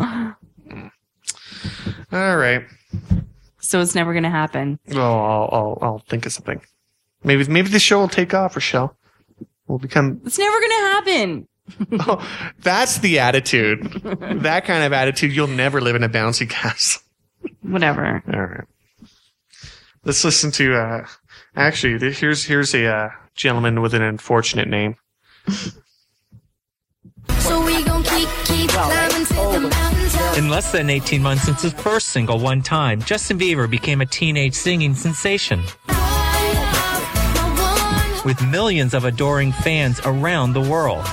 All right. So it's never going to happen. Well, I'll think of something. Maybe the show will take off, Rochelle. We'll become. It's never going to happen. Oh, that's the attitude. That kind of attitude. You'll never live in a bouncy castle. Whatever. All right. Let's listen to. Actually, here's a gentleman with an unfortunate name. So we gon' keep climbing to the mountains. In less than 18 months since his first single, One Time, Justin Bieber became a teenage singing sensation. With millions of adoring fans around the world.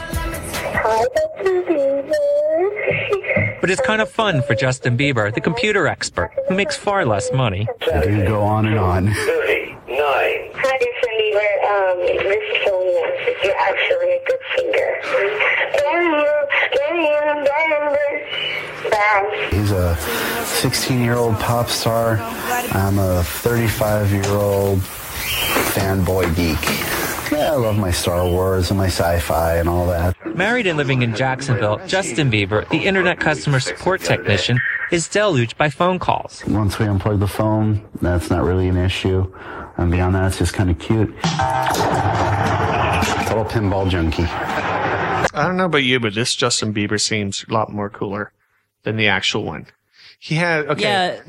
But it's kind of fun for Justin Bieber, the computer expert, who makes far less money. I do go on and on. 39. Hi, Justin Bieber. This is Selena. You're actually a good singer. Bye. He's a 16-year-old pop star. I'm a 35-year-old fanboy geek. Yeah, I love my Star Wars and my sci-fi and all that. Married and living in Jacksonville, Justin Bieber, the internet customer support technician, is deluged by phone calls. Once we unplug the phone, that's not really an issue. And beyond that, it's just kind of cute. Total pinball junkie. I don't know about you, but this Justin Bieber seems a lot more cooler than the actual one. He had Yeah,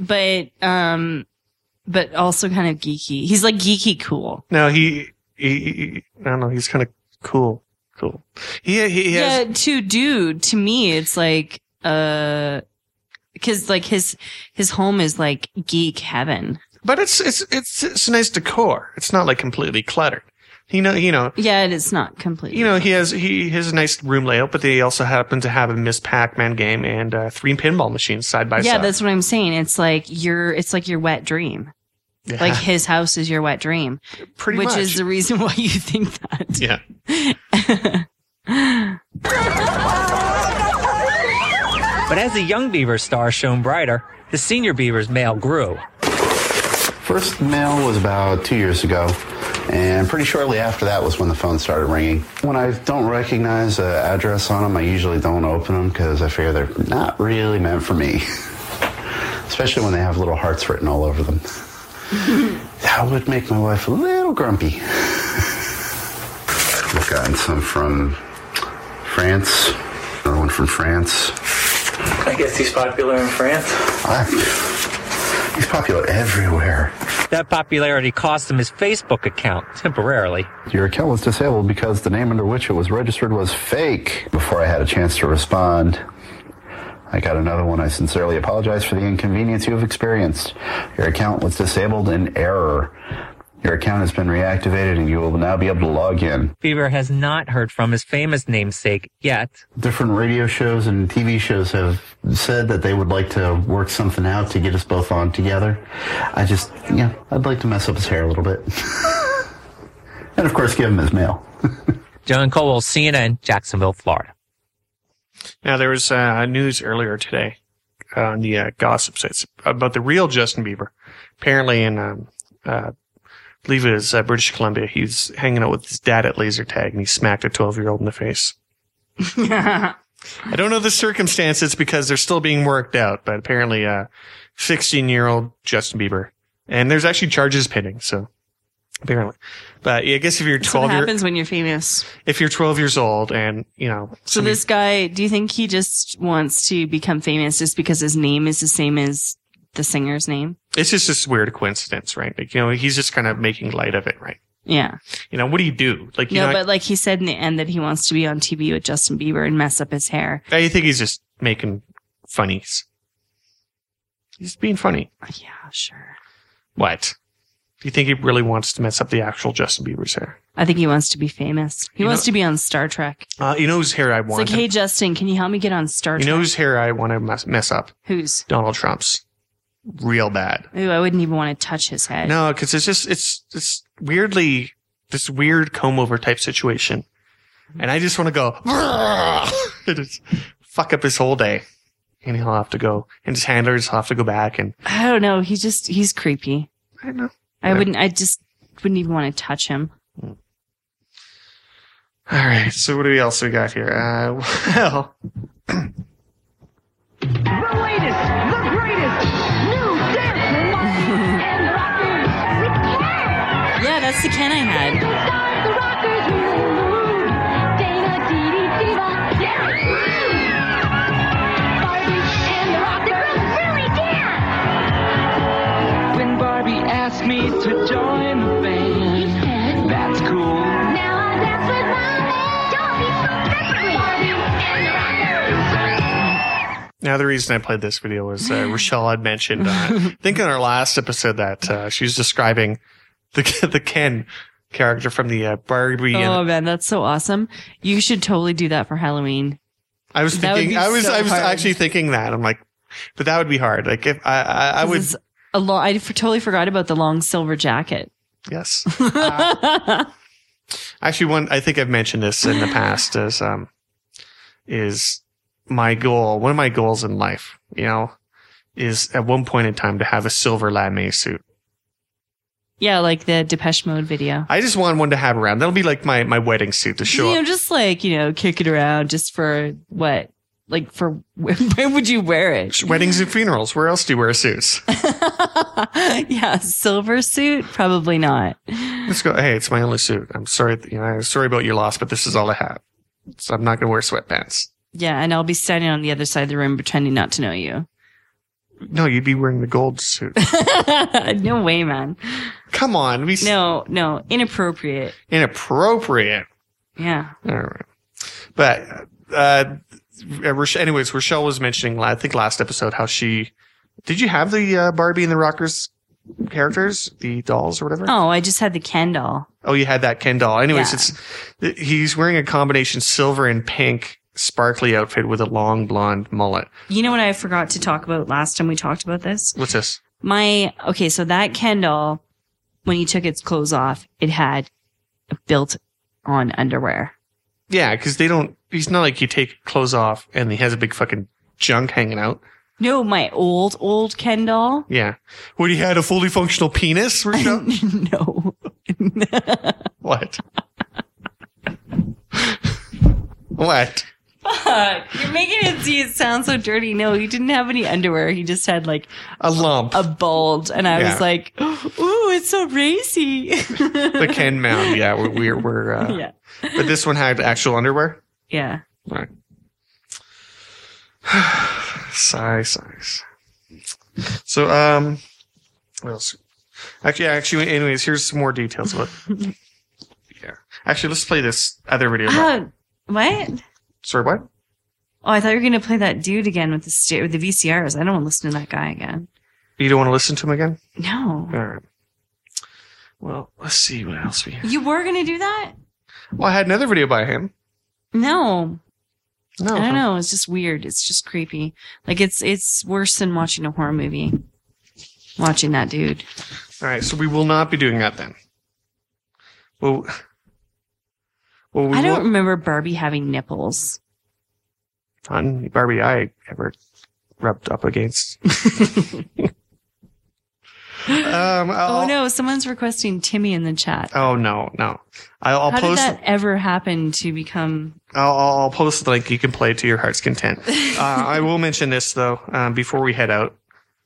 but also kind of geeky. He's like geeky cool. No, he I don't know. He's kind of cool. Cool. He has. To me, it's like, because like his home is like geek heaven. But it's nice decor. It's not like completely cluttered. You know. Yeah, it's not completely. He has a nice room layout, but they also happen to have a Miss Pac-Man game and 3 pinball machines side by side. Yeah, that's what I'm saying. It's like your wet dream. Yeah. Like his house is your wet dream. Pretty much. much. Which is the reason why you think that. Yeah. But as the young Beaver star shone brighter, the senior Beaver's mail grew. First mail was about 2 years ago, and pretty shortly after that was when the phone started ringing. When I don't recognize an address on them, I usually don't open them because I figure they're not really meant for me. Especially when they have little hearts written all over them. That would make my wife a little grumpy. I've gotten some from France, another one from France. I guess he's popular in France. He's popular everywhere. That popularity cost him his Facebook account, temporarily. Your account was disabled because the name under which it was registered was fake. Before I had a chance to respond, I got another one. I sincerely apologize for the inconvenience you have experienced. Your account was disabled in error. Your account has been reactivated and you will now be able to log in. Beaver has not heard from his famous namesake yet. Different radio shows and TV shows have said that they would like to work something out to get us both on together. I'd like to mess up his hair a little bit. And of course, give him his mail. John Colwell, CNN, Jacksonville, Florida. Now, there was news earlier today on the gossip sites about the real Justin Bieber. Apparently in, I believe it is British Columbia, he was hanging out with his dad at laser tag and he smacked a 12-year-old in the face. I don't know the circumstances because they're still being worked out, but apparently 16-year-old Justin Bieber. And there's actually charges pending, so apparently. But I guess if you're 12 What happens when you're famous? If you're 12 years old and, So this guy, do you think he just wants to become famous just because his name is the same as the singer's name? It's just this weird coincidence, right? Like, he's just kind of making light of it, right? Yeah. What do you do? Like, but like he said in the end that he wants to be on TV with Justin Bieber and mess up his hair. I think he's just making funnies. He's being funny. Yeah, sure. What? Do you think he really wants to mess up the actual Justin Bieber's hair? I think he wants to be famous. He wants to be on Star Trek. You know whose hair I want? It's like, hey, Justin, can you help me get on Star Trek? You know whose hair I want to mess up? Whose? Donald Trump's. Real bad. Ooh, I wouldn't even want to touch his head. No, because it's weirdly this weird comb over type situation. And I just want to go, just fuck up his whole day. And he'll have to go, and his handlers will have to go back and. I don't know. He's creepy. I know. I just wouldn't even want to touch him. All right. So what else we got here? Well. The latest, the greatest, new dancing and rockers with Ken. Yeah, that's the Ken I had. The rockers move. Dana, Dee Dee, Diva, Barbie and the rockers really dance. When Barbie asked me to join the band, that's cool. Now I dance with Mommy. Don't be so different, Barbie and the rockers. Now, the reason I played this video was Rochelle had mentioned, I think in our last episode that she was describing the Ken character from the Barbie. Oh man, that's so awesome! You should totally do that for Halloween. I was thinking, I was actually thinking that. I'm like, but that would be hard. Like if I would. I totally forgot about the long silver jacket. Yes. Actually, I think I've mentioned this in the past is my goal. One of my goals in life, is at one point in time to have a silver lame suit. Yeah, like the Depeche Mode video. I just want one to have around. That'll be like my wedding suit to show up. Just like, kick it around just for what? Like for, where would you wear it? Weddings and funerals. Where else do you wear suits? Yeah, silver suit? Probably not. Let's go. Hey, it's my only suit. I'm sorry. I'm sorry about your loss, but this is all I have. So I'm not going to wear sweatpants. Yeah, and I'll be standing on the other side of the room pretending not to know you. No, you'd be wearing the gold suit. No way, man. Come on. No, inappropriate. Inappropriate. Yeah. All right. But anyways, Rochelle was mentioning, I think last episode, how she did. You have the Barbie and the Rockers characters, the dolls or whatever? Oh, I just had the Ken doll. Oh, you had that Ken doll. Anyways, Yeah. he's wearing a combination silver and pink sparkly outfit with a long blonde mullet. You know what I forgot to talk about last time we talked about this? What's this? So that Ken doll, when he took its clothes off, it had built-on underwear. Yeah, because he's not like you take clothes off and he has a big fucking junk hanging out. No, my old Ken doll. Yeah. What, he had a fully functional penis? No. What? What? Fuck. You're making it sound so dirty. No, he didn't have any underwear. He just had like a lump. A bulge. And I was like, ooh, it's so racy. The Ken mound. Yeah. We're yeah. But this one had actual underwear? Yeah. Right. Sighs. So, what else? Actually, anyways, here's some more details about it. Yeah. Actually, let's play this other video. What? Sorry, what? Oh, I thought you were going to play that dude again with the VCRs. I don't want to listen to that guy again. You don't want to listen to him again? No. All right. Well, let's see what else we have. You were going to do that? Well, I had another video by him. No. No. I don't know. It's just weird. It's just creepy. Like, it's worse than watching a horror movie. Watching that dude. All right. So we will not be doing that then. Well, I don't remember Barbie having nipples. Barbie I ever rubbed up against. Oh no, someone's requesting Timmy in the chat. Oh no. I'll How post. did that ever happen to become? I'll post the link. You can play to your heart's content. I will mention this though before we head out.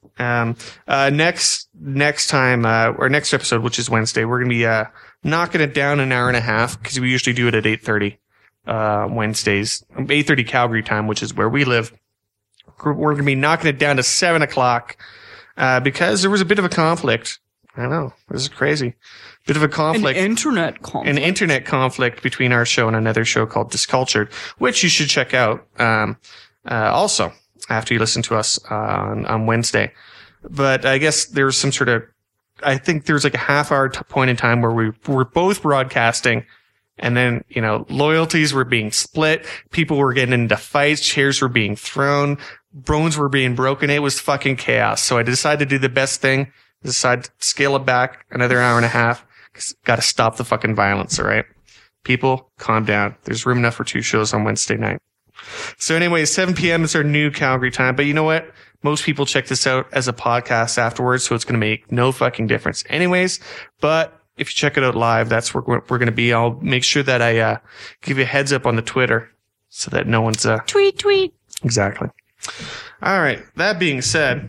Next time or next episode, which is Wednesday, we're gonna be knocking it down an hour and a half because we usually do it at 8:30 Wednesdays, 8:30 Calgary time, which is where we live. We're gonna be knocking it down to 7 o'clock because there was a bit of a conflict. I know, this is crazy. Bit of a conflict. An internet conflict between our show and another show called Discultured, which you should check out also after you listen to us on Wednesday. But I guess there was some sort of, I think there was like a half-hour point in time where we were both broadcasting, and then, loyalties were being split. People were getting into fights. Chairs were being thrown. Bones were being broken. It was fucking chaos. So I decided to do the best thing. Decided to scale it back another hour and a half. Got to stop the fucking violence, all right? People, calm down. There's room enough for 2 shows on Wednesday night. So anyway, 7 p.m. is our new Calgary time. But you know what? Most people check this out as a podcast afterwards, so it's going to make no fucking difference anyways. But if you check it out live, that's where we're going to be. I'll make sure that I give you a heads up on the Twitter so that no one's... Tweet. Exactly. All right. That being said...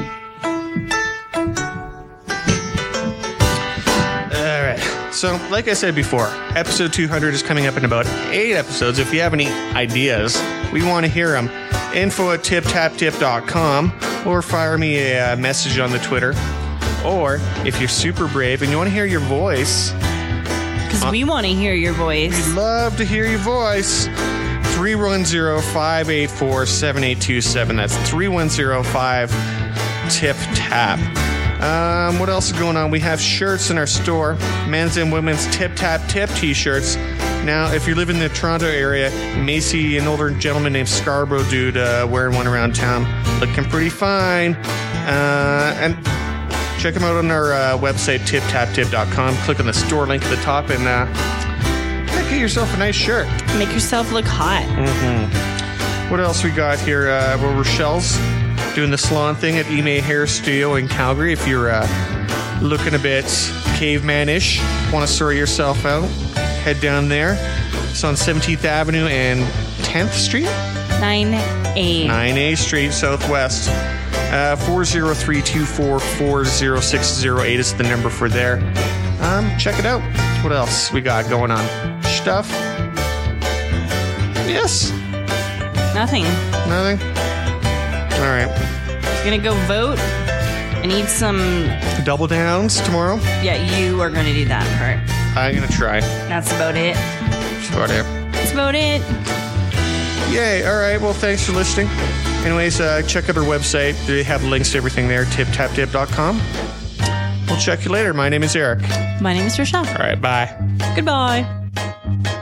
So, like I said before, episode 200 is coming up in about 8 episodes. If you have any ideas, we want to hear them. info@tiptaptip.com, or fire me a message on the Twitter. Or, if you're super brave and you want to hear your voice... Because we want to hear your voice. We'd love to hear your voice. 310-584-7827. That's 310-5-TIP-TAP. What else is going on? We have shirts in our store, men's and women's Tip Tap Tip t-shirts. Now, if you live in the Toronto area, you may see an older gentleman named Scarborough dude wearing one around town, looking pretty fine. And check him out on our website, tiptaptip.com. Click on the store link at the top and get yourself a nice shirt. Make yourself look hot. Mm-hmm. What else we got here? Rochelle's doing the salon thing at Ime Hair Studio in Calgary. If you're looking a bit caveman-ish, want to sort yourself out, head down there. It's on 17th Avenue and 10th Street? 9A. 9A Street, Southwest. 403-244-0608 is the number for there. Check it out. What else we got going on? Stuff? Yes? Nothing. All right. Gonna go vote and eat some double downs tomorrow. Yeah, you are gonna do that part. I'm gonna try. That's about it. That's about it. That's about it. Yay. All right. Well, thanks for listening. Anyways, check out our website. They have links to everything there, tiptaptip.com. We'll check you later. My name is Eric. My name is Rochelle. All right. Bye. Goodbye.